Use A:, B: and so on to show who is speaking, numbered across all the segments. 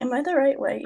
A: Am I the right way?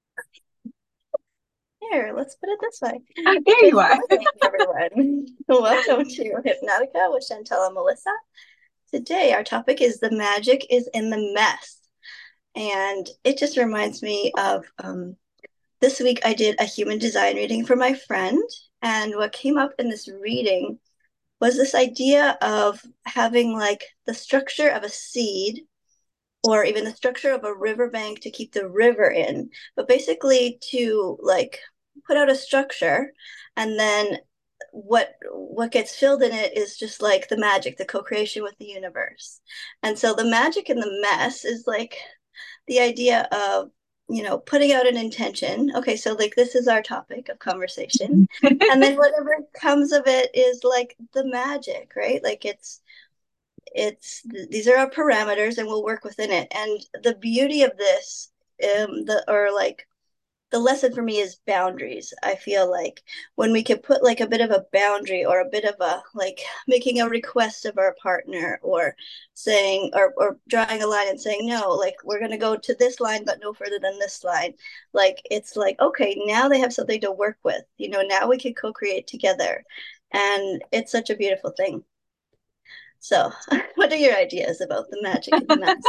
A: Here, let's put it this way.
B: There you
A: Good
B: are.
A: morning, everyone. Welcome to Hypnotica with Chantel and Melissa. Today, our topic is the magic is in the mess. And it just reminds me of this week I did a human design reading for my friend. And what came up in this reading was this idea of having like the structure of a seed or even the structure of a riverbank to keep the river in, but basically to like put out a structure and then what gets filled in it is just like the magic, the co-creation with the universe. And so the magic in the mess is like the idea of putting out an intention. Okay, so like this is our topic of conversation, and then whatever comes of it is like the magic, right? Like it's these are our parameters and we'll work within it. And the beauty of this, the or like the lesson for me is boundaries. I feel like when we can put like a bit of a boundary or a bit of a like making a request of our partner or saying or drawing a line and saying no, like we're going to go to this line but no further than this line, like it's like okay, now they have something to work with, now we can co-create together, and it's such a beautiful thing. So, what are your ideas about the magic in the mess?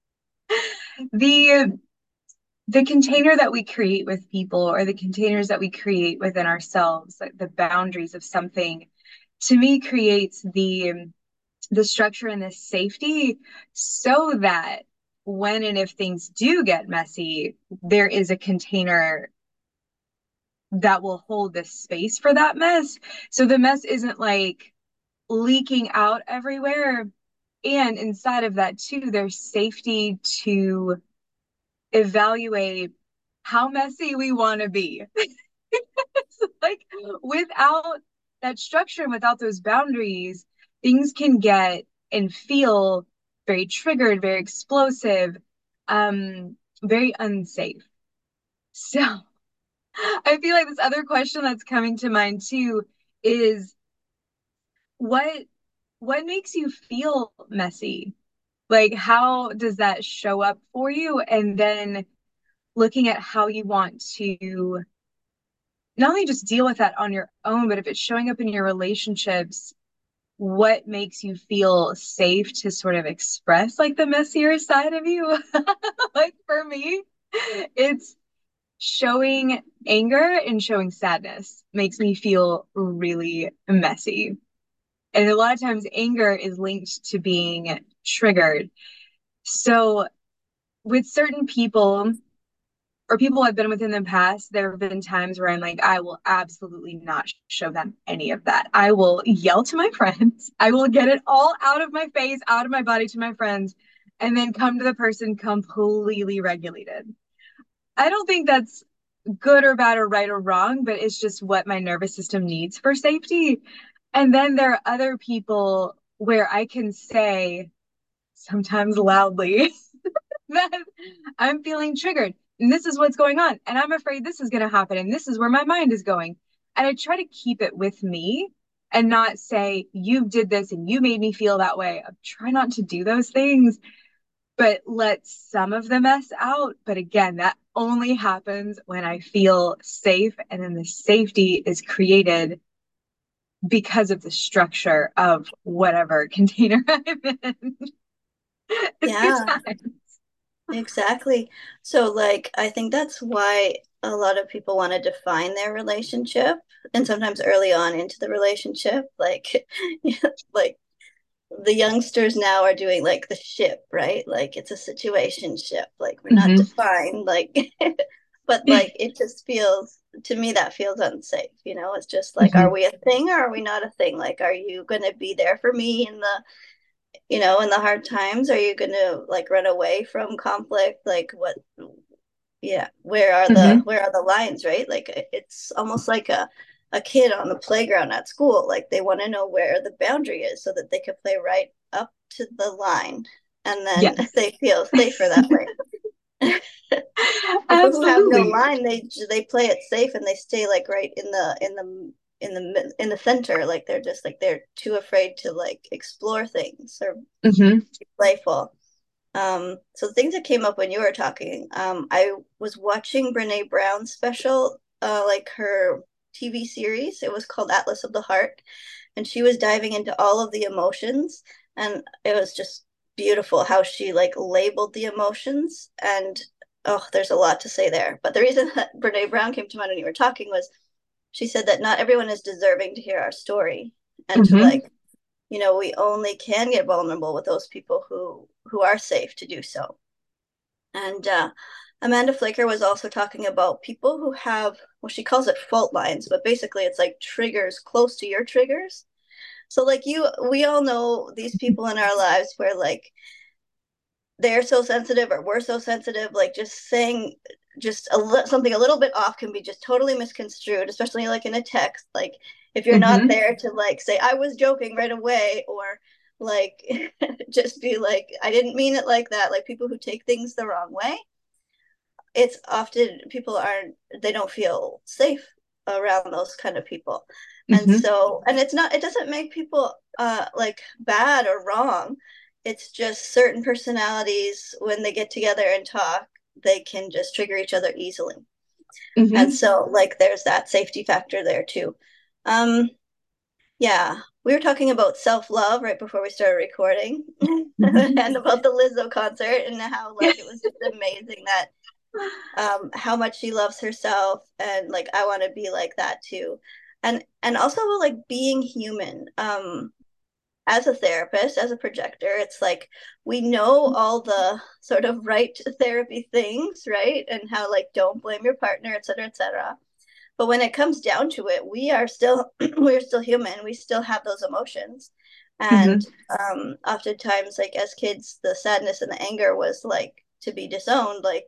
B: The the container that we create with people or the containers that we create within ourselves, like the boundaries of something, to me creates the structure and the safety so that when and if things do get messy, there is a container that will hold the space for that mess. So the mess isn't like leaking out everywhere. And inside of that, too, there's safety to evaluate how messy we want to be. It's like without that structure and without those boundaries, things can get and feel very triggered, very explosive, very unsafe. So I feel like this other question that's coming to mind too is what what makes you feel messy? Like how does that show up for you? And then looking at how you want to not only just deal with that on your own, but if it's showing up in your relationships, what makes you feel safe to sort of express like the messier side of you? Like for me, it's showing anger and showing sadness makes me feel really messy. And a lot of times anger is linked to being triggered. So with certain people or people I've been with in the past, there have been times where I'm like, I will absolutely not show them any of that. I will yell to my friends. I will get it all out of my face, out of my body to my friends, and then come to the person completely regulated. I don't think that's good or bad or right or wrong, but it's just what my nervous system needs for safety. And then there are other people where I can say, sometimes loudly, that I'm feeling triggered and this is what's going on. And I'm afraid this is going to happen. And this is where my mind is going. And I try to keep it with me and not say, you did this and you made me feel that way. I try not to do those things, but let some of the mess out. But again, that only happens when I feel safe. And then the safety is created because of the structure of whatever container I'm in. It's good
A: Yeah,
B: time.
A: exactly. So, like, I think that's why a lot of people want to define their relationship, and sometimes early on into the relationship, like, like the youngsters now are doing like the ship, right? Like, it's a situation ship. Like, we're not
B: Mhm.
A: defined, like, but like, it just feels to me that feels unsafe. It's just like, are
B: Mhm.
A: we a thing or are we not a thing? Like, are you going to be there for me in the in the hard times? Are you going to like run away from conflict? Like what? Yeah,
B: Mhm.
A: where are the lines, right? Like it's almost like a kid on the playground at school. Like they want to know where the boundary is so that they can play right up to the line, and then
B: Yes.
A: they feel safer that way. People who have no
B: Absolutely.
A: line, they play it safe and they stay like right in the center. Like they're just like they're too afraid to like explore things or
B: Hmm.
A: be playful. So things that came up when you were talking, I was watching Brene Brown's special, like her TV series. It was called Atlas of the Heart, and she was diving into all of the emotions, and it was just beautiful how she like labeled the emotions. And oh, there's a lot to say there. But the reason that Brene Brown came to mind when you were talking was she said that not everyone is deserving to hear our story, and to
B: Mm-hmm.
A: like, we only can get vulnerable with those people who are safe to do so. And Amanda Flaker was also talking about people who have, well, she calls it fault lines, but basically it's like triggers close to your triggers. So like we all know these people in our lives where like they're so sensitive or we're so sensitive, like just saying just something a little bit off can be just totally misconstrued, especially like in a text. Like if you're not
B: Mm-hmm.
A: there to like say I was joking right away, or like just be like I didn't mean it like that. Like people who take things the wrong way, it's often people aren't, they don't feel safe around those kind of people. And
B: Mm-hmm.
A: so, and it doesn't make people like bad or wrong. It's just certain personalities when they get together and talk, they can just trigger each other easily. And
B: Mm-hmm.
A: so like there's that safety factor there too. um yeah, we were talking about self-love right before we started recording and about the Lizzo concert and how like it was just amazing that how much she loves herself, and like I want to be like that too. And also like being human. As a therapist, as a projector, it's like we know all the sort of right therapy things, right? And how like don't blame your partner, et cetera, et cetera. But when it comes down to it, we are still we're still human. We still have those emotions. And
B: Mm-hmm.
A: oftentimes, like as kids, the sadness and the anger was like to be disowned, like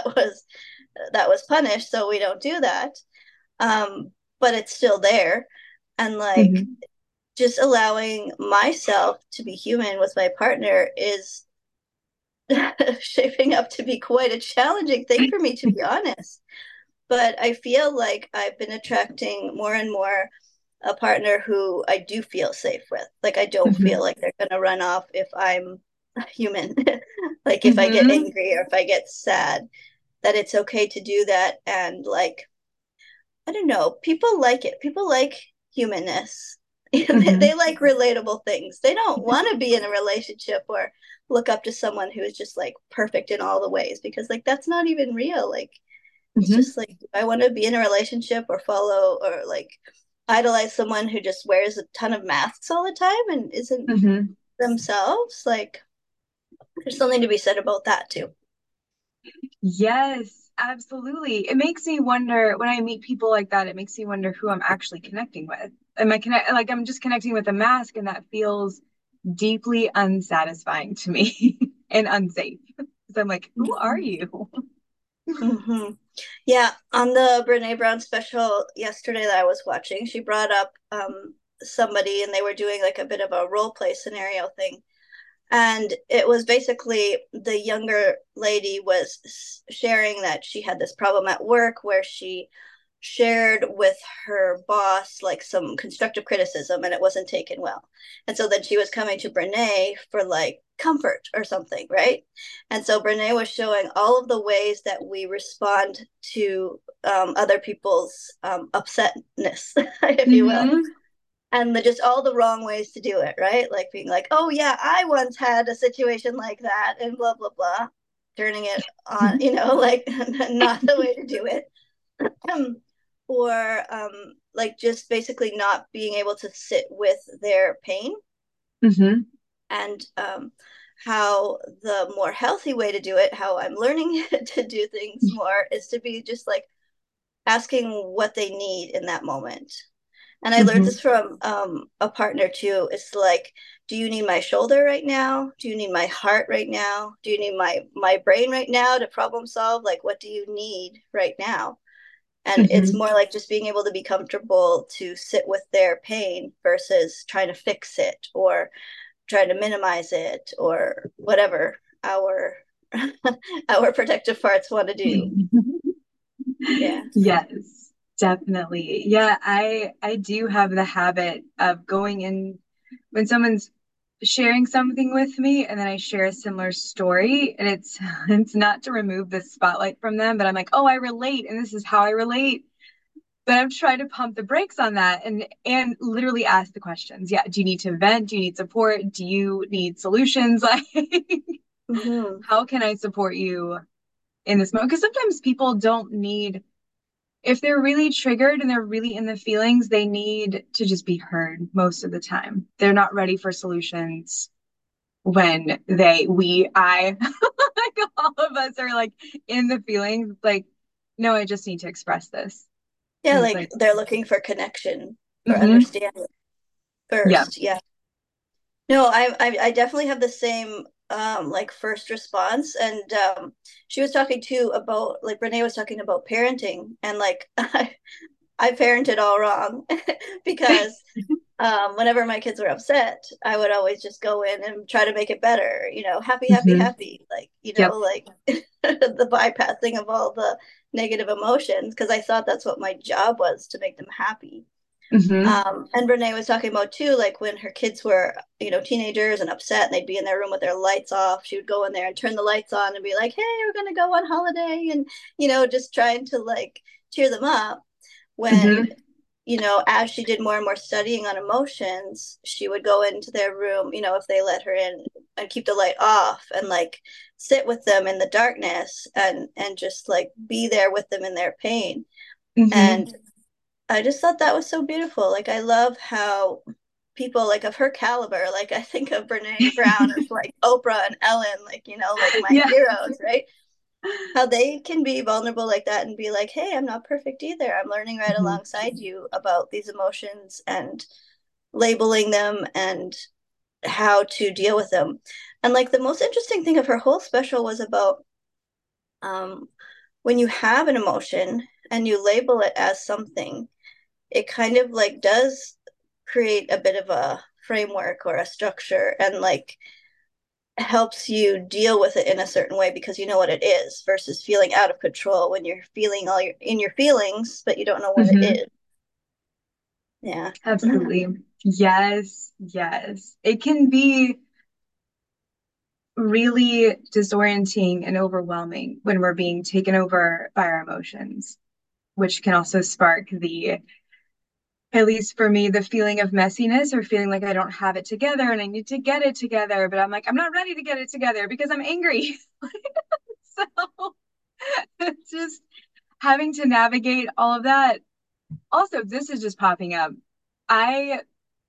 A: that was punished, so we don't do that. But it's still there. And like
B: Mm-hmm.
A: just allowing myself to be human with my partner is shaping up to be quite a challenging thing for me, to be honest. But I feel like I've been attracting more and more a partner who I do feel safe with. Like I don't feel
B: Mm-hmm.
A: like they're gonna run off if I'm human. Like if I get
B: Mm-hmm.
A: angry or if I get sad, that it's okay to do that. And like, I don't know, people like it. People like humanness. They
B: Mm-hmm.
A: like relatable things. They don't want to be in a relationship or look up to someone who is just like perfect in all the ways, because like that's not even real. Like it's
B: Mm-hmm.
A: just like I want to be in a relationship or follow or like idolize someone who just wears a ton of masks all the time and isn't
B: Mm-hmm.
A: themselves. Like there's something to be said about that too.
B: Yes, absolutely. It makes me wonder when I meet people like that, it makes me wonder who I'm actually connecting with. Am I connect like I'm just connecting with a mask and that feels deeply unsatisfying to me and unsafe. Because I'm like, who are you?
A: Mm-hmm. Yeah, on the Brene Brown special yesterday that I was watching, she brought up somebody and they were doing like a bit of a role play scenario thing. And it was basically the younger lady was sharing that she had this problem at work where she shared with her boss like some constructive criticism and it wasn't taken well. And so then she was coming to Brene for like comfort or something, right? And so Brene was showing all of the ways that we respond to other people's upsetness, if you will,
B: Mm-hmm.
A: and just all the wrong ways to do it, right? Like being like, oh yeah, I once had a situation like that, and blah blah blah, turning it on, like not the way to do it. Um, or like just basically not being able to sit with their pain,
B: Mm-hmm.
A: and how the more healthy way to do it, how I'm learning to do things more, is to be just like asking what they need in that moment. And I learned
B: Mm-hmm.
A: this from a partner too. It's like, do you need my shoulder right now? Do you need my heart right now? Do you need my brain right now to problem solve? Like, what do you need right now? And it's
B: Mm-hmm.
A: more like just being able to be comfortable to sit with their pain versus trying to fix it or trying to minimize it or whatever our our protective parts want to do. Yeah.
B: Yes, definitely. Yeah, I do have the habit of going in when someone's sharing something with me and then I share a similar story and it's not to remove the spotlight from them, but I'm like, oh, I relate and this is how I relate. But I'm trying to pump the brakes on that and literally ask the questions. Yeah, do you need to vent? Do you need support? Do you need solutions? Like
A: Mm-hmm.
B: how can I support you in this moment? Because sometimes people don't need, if they're really triggered and they're really in the feelings, they need to just be heard most of the time. They're not ready for solutions when I, like all of us are like in the feelings, like, no, I just need to express this.
A: Yeah,
B: And it's
A: like
B: like,
A: they're looking for connection, for
B: mm-hmm,
A: understanding
B: yeah,
A: first. Yeah. No, I definitely have the same like first response. And she was talking too about, like Renee was talking about parenting, and like I parented all wrong because whenever my kids were upset, I would always just go in and try to make it better, happy, happy,
B: mm-hmm,
A: happy, like,
B: yep,
A: like the bypassing of all the negative emotions, because I thought that's what my job was, to make them happy.
B: mm-hmm,
A: And Renee was talking about too, like when her kids were, teenagers and upset, and they'd be in their room with their lights off, she would go in there and turn the lights on and be like, hey, we're going to go on holiday. And, just trying to like cheer them up. When,
B: mm-hmm,
A: as she did more and more studying on emotions, she would go into their room, if they let her in, and keep the light off and like sit with them in the darkness and just like be there with them in their pain.
B: mm-hmm.
A: And I just thought that was so beautiful. Like I love how people like of her caliber, like I think of Brene Brown as like Oprah and Ellen, like, like my
B: Yeah,
A: heroes, right? How they can be vulnerable like that and be like, hey, I'm not perfect either. I'm learning right
B: mm-hmm,
A: alongside you about these emotions and labeling them and how to deal with them. And like the most interesting thing of her whole special was about um, when you have an emotion and you label it as something, it kind of like does create a bit of a framework or a structure, and like helps you deal with it in a certain way because you know what it is, versus feeling out of control when you're feeling all your in your feelings but you don't know what it
B: mm-hmm.
A: is. Yeah.
B: Absolutely. Yes, yes. It can be really disorienting and overwhelming when we're being taken over by our emotions, which can also spark at least for me, the feeling of messiness or feeling like I don't have it together and I need to get it together. But I'm like, I'm not ready to get it together because I'm angry. So it's just having to navigate all of that. Also, this is just popping up. I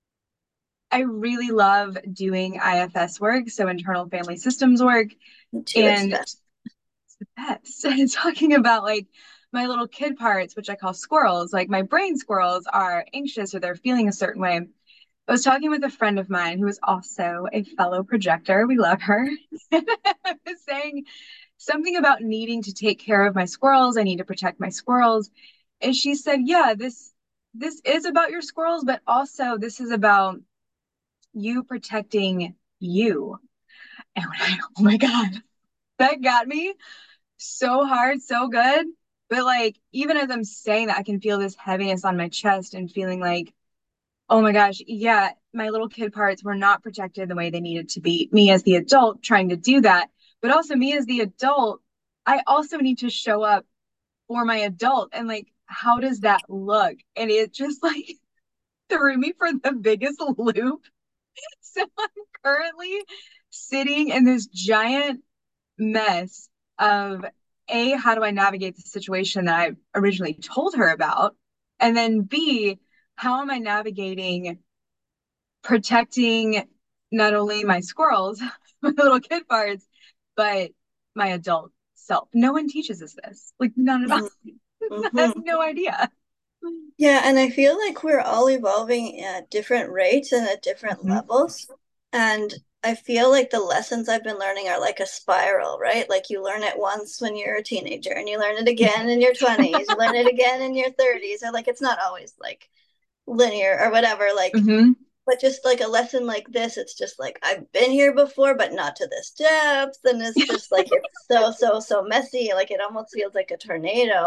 B: I really love doing IFS work, so internal family systems work,
A: Me too, it's the
B: and
A: best.
B: it's the best. And talking about like my little kid parts, which I call squirrels, like my brain squirrels are anxious or they're feeling a certain way. I was talking with a friend of mine who is also a fellow projector. We love her. I was saying something about needing to take care of my squirrels. I need to protect my squirrels. And she said, yeah, this is about your squirrels, but also this is about you protecting you. And oh my God, that got me so hard, so good. But like, even as I'm saying that, I can feel this heaviness on my chest and feeling like, oh my gosh, yeah, my little kid parts were not protected the way they needed to be. Me as the adult trying to do that, but also me as the adult, I also need to show up for my adult. And like, how does that look? And it just like threw me for the biggest loop. So I'm currently sitting in this giant mess of A, how do I navigate the situation that I originally told her about? And then B, how am I navigating protecting not only my squirrels, my little kid parts, but my adult self? No one teaches us this. Like, none at all. I have
A: Mm-hmm.
B: no idea.
A: Yeah, and I feel like we're all evolving at different rates and at different
B: Mhm.
A: levels. And I feel like the lessons I've been learning are like a spiral, right? Like you learn it once when you're a teenager and you learn it again in your 20s, you learn it again in your 30s, or like it's not always like linear or whatever, like,
B: Mhm.
A: but just like a lesson like this, it's just like I've been here before, but not to this depth. And it's just like it's so, so, so messy. Like it almost feels like a tornado.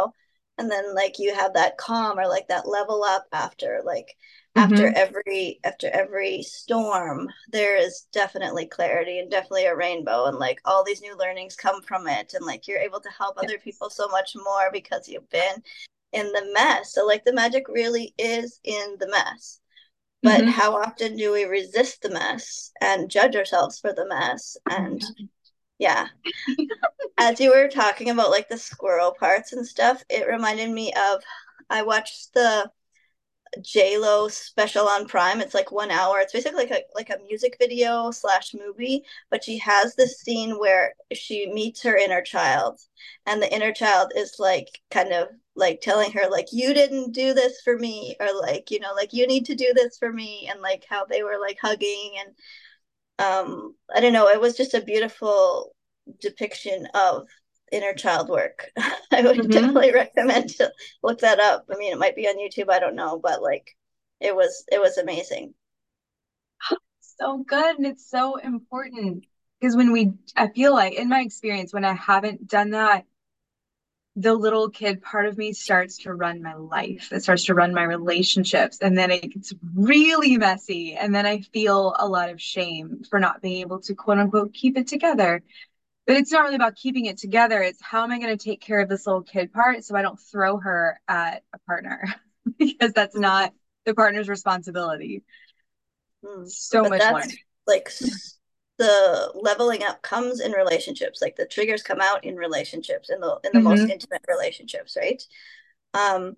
A: and then like you have that calm or like that level up after like
B: Hmm.
A: after every storm. There is definitely clarity and definitely a rainbow, and like all these new learnings come from it, and like you're able to help other
B: Yes.
A: people so much more because you've been in the mess. So like the magic really is in the mess. But
B: Hmm.
A: how often do we resist the mess and judge ourselves for the mess?
B: Oh my
A: And
B: God.
A: yeah, as you were talking about like the squirrel parts and stuff, it reminded me of, I watched the J Lo special on Prime. It's like 1 hour. It's basically like a music video slash movie, but she has this scene where she meets her inner child, and the inner child is like kind of like telling her like you didn't do this for me, or like like you need to do this for me, and like how they were like hugging, and I don't know, it was just a beautiful depiction of inner child work. I would
B: Hmm.
A: definitely recommend to look that up. I mean, it might be on YouTube, I don't know, but like it was amazing.
B: So good. And it's so important because I feel like in my experience, when I haven't done that, the little kid part of me starts to run my life. It starts to run my relationships. And then it gets really messy. And then I feel a lot of shame for not being able to quote unquote keep it together. But it's not really about keeping it together. It's how am I going to take care of this little kid part so I don't throw her at a partner because that's
A: Mm-hmm.
B: not the partner's responsibility.
A: Mm.
B: So
A: But
B: much
A: that's
B: learning.
A: like the leveling up comes in relationships. Like the triggers come out in relationships, in the most
B: Hmm.
A: intimate relationships, right? Um,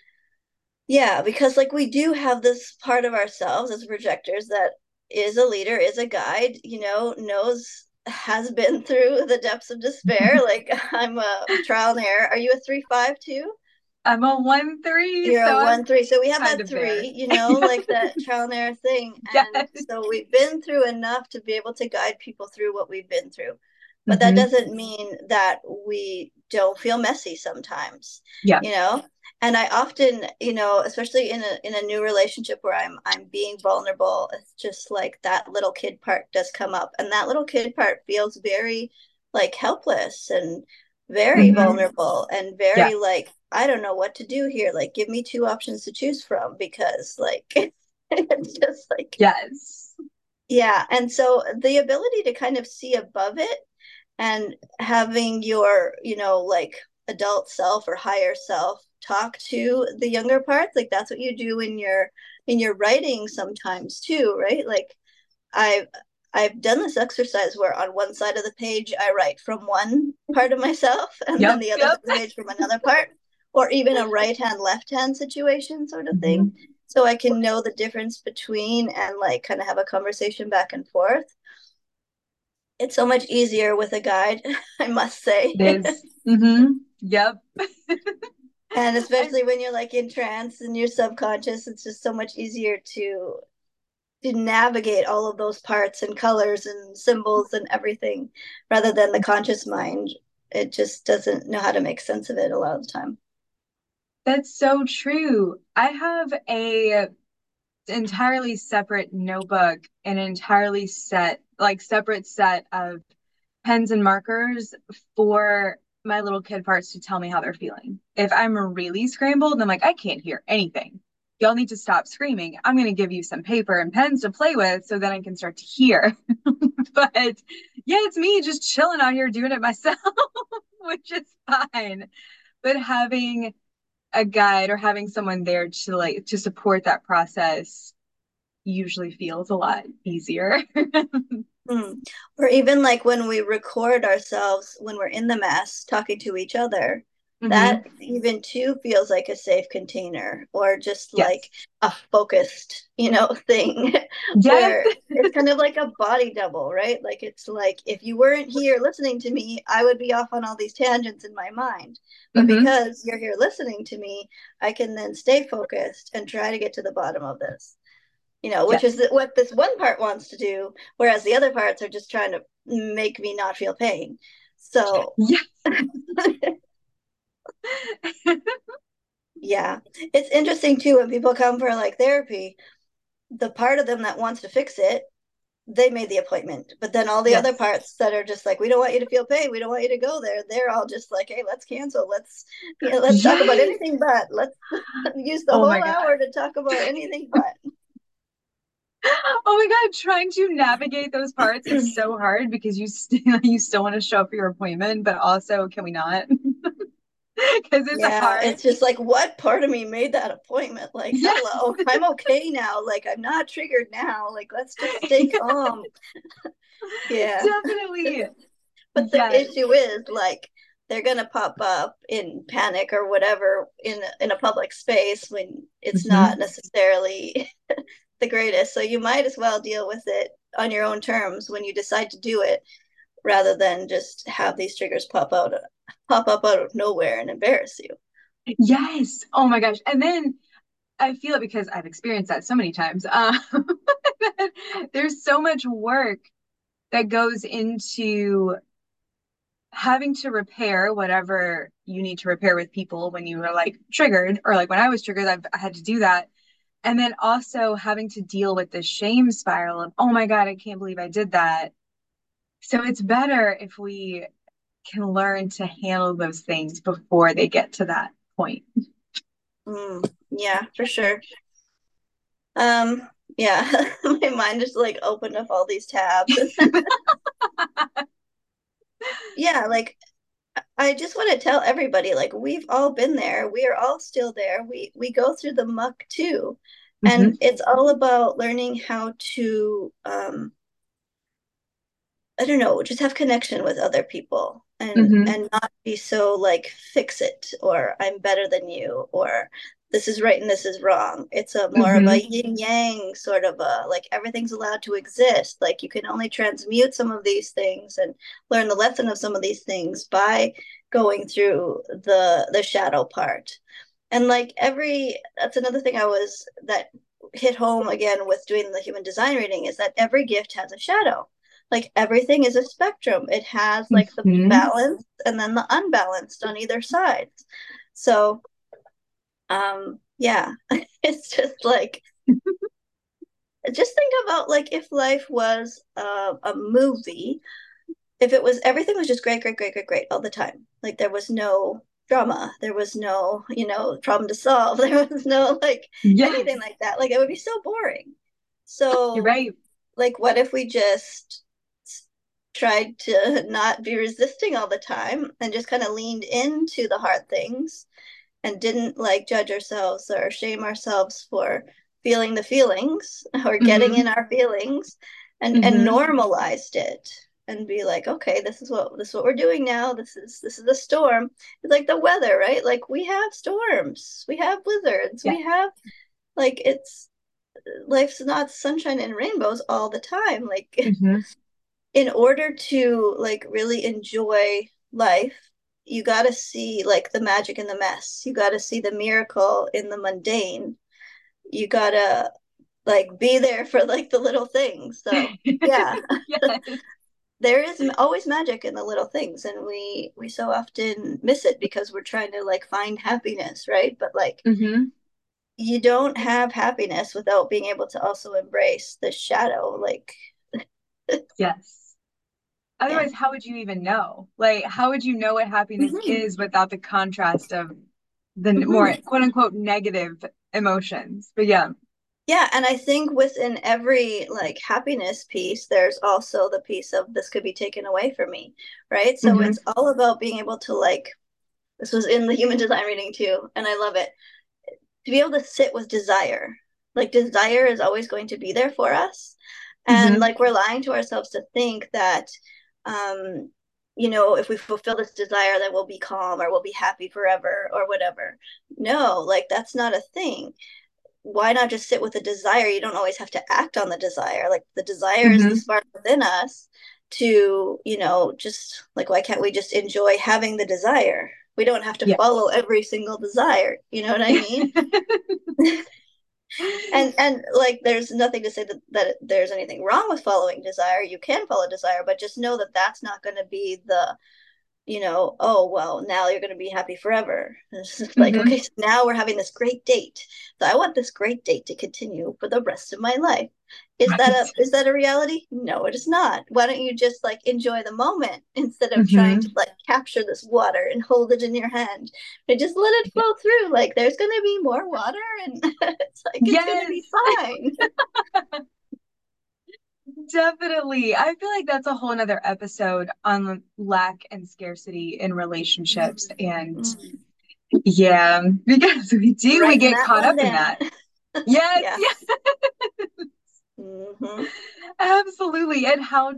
A: Yeah, because like we do have this part of ourselves as projectors that is a leader, is a guide, knows, has been through the depths of despair. Like I'm a trial and error. Are you a 3-5 too?
B: I'm a 1-3,
A: You're
B: so
A: a
B: I'm
A: 1-3. So we have
B: kind
A: that
B: of there.
A: three, like that trial and error thing. And
B: Yes.
A: so we've been through enough to be able to guide people through what we've been through. But that
B: Hmm.
A: doesn't mean that we don't feel messy sometimes,
B: Yeah.
A: you know? And I often, especially in a new relationship where I'm being vulnerable, it's just like that little kid part does come up. And that little kid part feels very like helpless and very
B: Hmm.
A: vulnerable and very
B: Yes.
A: like I don't know what to do here. Like, give me two options to choose from because, like, it's just like,
B: Yes.
A: yeah. And so the ability to kind of see above it and having your, like adult self or higher self talk to the younger parts, like that's what you do in your writing sometimes too, right? Like I've I've done this exercise where on one side of the page I write from one part of myself and then
B: Yep.
A: the other side
B: Yep.
A: of the page from another part, or even a right hand left hand situation sort of thing.
B: Hmm.
A: So I can know the difference between and like kind of have a conversation back and forth. It's so much easier with a guide, I must say.
B: It is. Hmm. Yep.
A: And
B: I,
A: especially when you're like in trance and you're subconscious, it's just so much easier to navigate all of those parts and colors and symbols and everything rather than the conscious mind. It just doesn't know how to make sense of it a lot of the time.
B: that's so true. I have a entirely separate notebook, an entirely separate set of pens and markers for my little kid parts to tell me how they're feeling. If I'm really scrambled and I'm like, I can't hear anything, y'all need to stop screaming. I'm going to give you some paper and pens to play with so then I can start to hear. But yeah, it's me just chilling out here doing it myself, which is fine. But having a guide or having someone there to support that process usually feels a lot easier.
A: Mm. Or even like when we record ourselves when we're in the mess talking to each other,
B: Hmm.
A: that even too feels like a safe container or just like
B: Yes.
A: a focused, thing
B: Yes.
A: where it's kind of like a body double, right? Like it's like if you weren't here listening to me, I would be off on all these tangents in my mind. But
B: Hmm.
A: because you're here listening to me, I can then stay focused and try to get to the bottom of this, which is
B: Yes.
A: what this one part wants to do, whereas the other parts are just trying to make me not feel pain. So,
B: Yes.
A: yeah, it's interesting too when people come for like therapy, the part of them that wants to fix it, they made the appointment. But then all the other
B: Yes.
A: parts that are just like, we don't want you to feel pain, we don't want you to go there, they're all just like, hey, let's cancel, let's, you know, let's talk about
B: Yes.
A: anything but, let's use the
B: Oh my
A: whole
B: God.
A: hour to talk about anything but.
B: Oh my God, trying to navigate those parts is so hard because you still want to show up for your appointment, but also can we not? Because it's
A: Yeah,
B: hard.
A: it's just like, what part of me made that appointment? Like,
B: Yes,
A: hello, I'm okay now. Like, I'm not triggered now. Like, let's just stay calm. Yeah.
B: definitely.
A: But the
B: Yes.
A: issue is like they're gonna pop up in panic or whatever in a public space when it's not
B: Hmm.
A: necessarily the greatest. So you might as well deal with it on your own terms when you decide to do it, rather than just have these triggers pop up out of nowhere and embarrass you.
B: Yes. Oh my gosh. And then I feel it because I've experienced that so many times. There's so much work that goes into having to repair whatever you need to repair with people when you are like triggered, or like when I was triggered, I had to do that. And then also having to deal with the shame spiral of, oh my God, I can't believe I did that. So it's better if we can learn to handle those things before they get to that point.
A: Yeah, for sure. Um, yeah, my mind just like opened up all these tabs. Yeah, like I just want to tell everybody, like we've all been there. We are all still there. We go through the muck too. And
B: Hmm.
A: it's all about learning how to I don't know, just have connection with other people
B: Hmm.
A: and not be so like fix it or I'm better than you or this is right and this is wrong. It's a more of a
B: Hmm.
A: yin yang sort of a like everything's allowed to exist. Like you can only transmute some of these things and learn the lesson of some of these things by going through the shadow part. And like every that's another thing I was that hit home again with doing the human design reading is that every gift has a shadow. Like everything is a spectrum. It has like the
B: Hmm.
A: balanced and then the unbalanced on either side. So yeah, it's just like just think about like if life was a movie, if it was everything was just great, great, great, great, great all the time. Like there was no drama, there was no, you know, problem to solve, there was no like anything
B: Yes,
A: like that. Like it would be so boring.
B: you're
A: So
B: right.
A: like what if we just tried to not be resisting all the time and just kind of leaned into the hard things and didn't like judge ourselves or shame ourselves for feeling the feelings or getting in
B: Hmm.
A: our feelings and
B: Hmm.
A: normalized it and be like okay this is what we're doing now this is a storm. It's like the weather, right? Like we have storms, we have blizzards,
B: Yeah.
A: we have like it's life's not sunshine and rainbows all the time. Like
B: Hmm.
A: in order to like really enjoy life, you got to see like the magic in the mess. You got to see the miracle in the mundane. You got to like be there for like the little things. So, yeah,
B: Yes.
A: there is always magic in the little things and we so often miss it because we're trying to like find happiness, right? But like
B: Hmm.
A: you don't have happiness without being able to also embrace the shadow like
B: Yes.
A: yeah.
B: Otherwise, how would you even know? Like, how would you know what happiness
A: Mm-hmm.
B: is without the contrast of the more
A: Mm-hmm.
B: quote unquote negative emotions? But yeah.
A: Yeah, and I think within every like happiness piece, there's also the piece of this could be taken away from me, right? So
B: Hmm.
A: it's all about being able to like, this was in the human design reading too, and I love it, to be able to sit with desire. Like desire is always going to be there for us. And
B: Hmm.
A: like we're lying to ourselves to think that um you know, if we fulfill this desire, then we'll be calm or we'll be happy forever or whatever. No, like that's not a thing. Why not just sit with the desire? You don't always have to act on the desire. Like the desire is the
B: Hmm.
A: spark within us to, you know, just like why can't we just enjoy having the desire? We don't have to follow
B: Yes.
A: every single desire. You know what I mean? And like there's nothing to say that there's anything wrong with following desire. You can follow desire, but just know that that's not going to be the, you know, oh, well, now you're going to be happy forever. It's just like, okay,
B: Hmm.
A: so now we're having this great date. So I want this great date to continue for the rest of my life.
B: Right.
A: Is that a reality? No, it is not. Why don't you just like enjoy the moment instead of trying to
B: Hmm.
A: like capture this water and hold it in your hand and just let it flow through? Like there's gonna be more water and it's gonna
B: Yes,
A: be fine.
B: definitely. I feel like that's a whole nother episode on lack and scarcity in relationships. And
A: Mm.
B: yeah, because we
A: Writing
B: get
A: that
B: caught
A: one
B: up in
A: down.
B: that. Yes,
A: Yeah.
B: yes,
A: Hmm.
B: absolutely. And how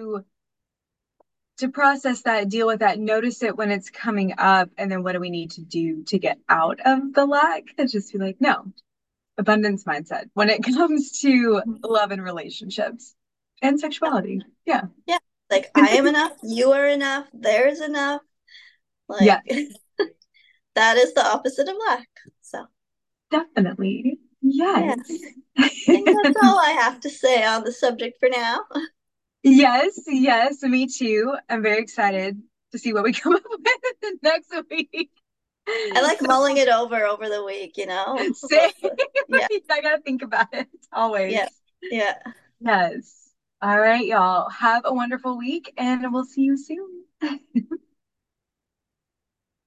B: to process that, deal with that, notice it when it's coming up, and then what do we need to do to get out of the lack? And just be like, no, abundance mindset when it comes to love and relationships and sexuality. Yeah.
A: Yeah. Like I am enough, you are enough, there's enough. Like
B: Yes,
A: that is the opposite of lack. So
B: definitely.
A: yeah,
B: Yes.
A: I think that's all I have to say on the subject for now.
B: Yes, yes, me too. I'm very excited to see what we come up with next week.
A: I like mulling
B: So,
A: it over the week, you know?
B: same.
A: Yeah,
B: I gotta think about it always.
A: yeah, yeah.
B: Yes. All right, y'all. Have a wonderful week, and we'll see you soon.